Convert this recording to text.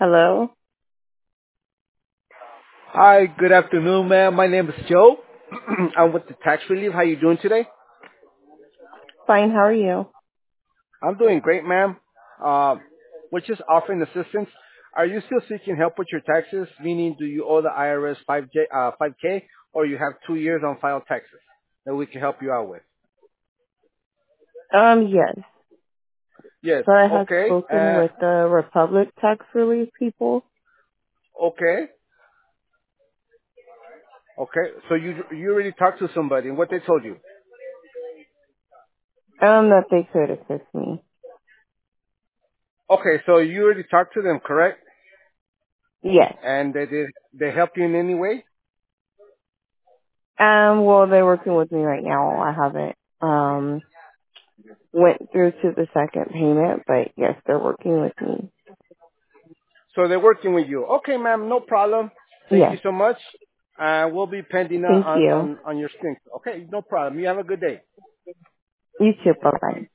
Hello. Hi, good afternoon, ma'am. My name is Joe. I'm with the tax relief. How you doing today? Fine. How are you? I'm doing great, ma'am. Uh, we're just offering assistance. Are you still seeking help with your taxes? Meaning, do you owe the IRS 5K, or you have 2 years on file taxes that we can help you out with? Yes. Yes. So I have Okay. spoken with the Republic Tax Relief people. Okay. Okay. So you already talked to somebody, and what they told you? That they could assist me. Okay. So you already talked to them, correct? Yes. And they help you in any way? Well, they're working with me right now. I haven't went through to the second payment, but yes, they're working with me. So they're working with you. Okay, ma'am, no problem. Thank you Yes. so much. We'll be pending Thank you. on your stink. Okay, no problem. You have a good day. You too. Bye bye.